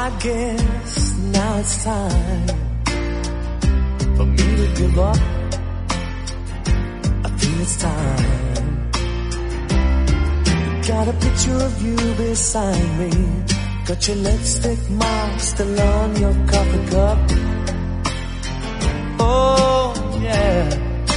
I guess now it's time for me to give up. I feel it's time. Got a picture of you beside me. Got your lipstick mark still on your coffee cup. Oh yeah.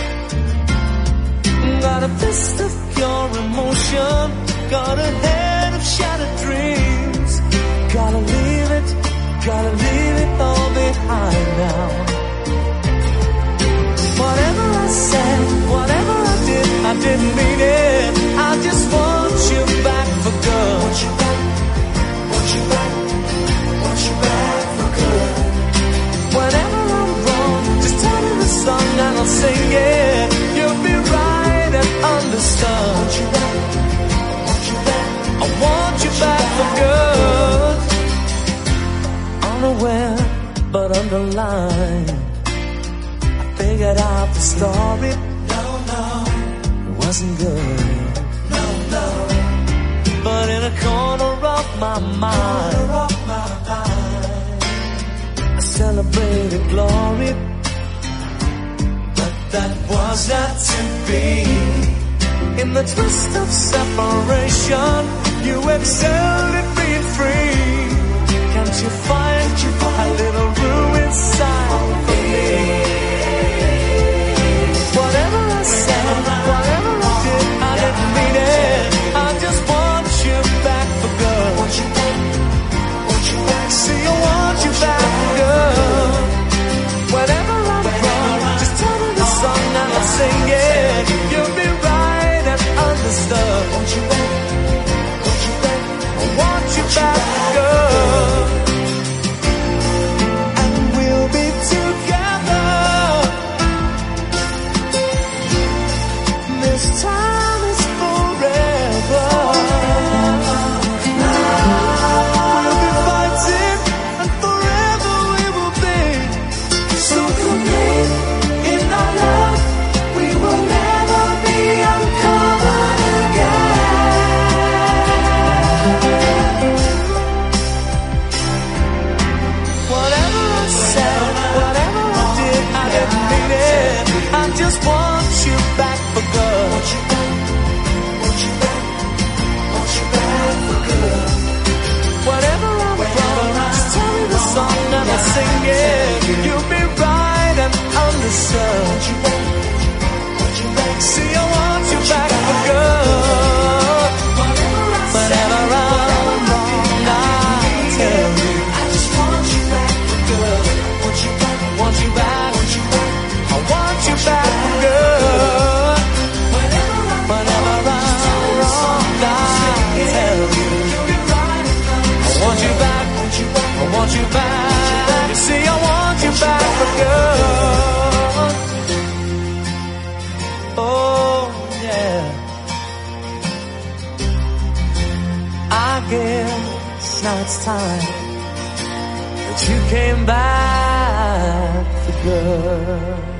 Got a fist of pure emotion. Got a head of shattered dreams. Gotta leave it all behind now. Whatever I said, whatever I didn't mean it. I just want you back for good. Want you back, want you back, want you back for good. Whenever I'm wrong, just tell me the song and I'll sing it. You'll be right and understood. Want you back, want you back, I want you back for good. Unaware but underlined, I figured out the story. No, it wasn't good. No, but in a corner of my mind, I celebrated glory. But that was not to be. In the twist of separation, you excelled at being free. Can't you find a little room inside for me? Whatever I said, whatever I didn't mean it. I just want you back for good. Want you back, want you back. See, I want you back for good. Whenever I'm wrong, just tell me the song and I'll sing it. You'll be right and understood. Want you back, want you back. I want you back for good. And we'll be together. This time is forever. We'll be fighting and forever we will be. So complete in our love, we will never be uncovered again. Whatever I said, whatever I didn't mean it. I just want you back for good. Want you back, want you back, want you back for good. Whatever I'm wrong, just tell me the song and I'll sing it. You'll be right and understood. Want you back, want you back. See, I want you back for good. Whatever I'm wrong, I'll tell you. I just want you back for good. Want you back, want you back, want you back. I want you back for good. Whenever I'm wrong, I'll tell you. I want you back, I want you back. You see, I want you back for good. Oh, yeah. I guess now it's time that you came back for good.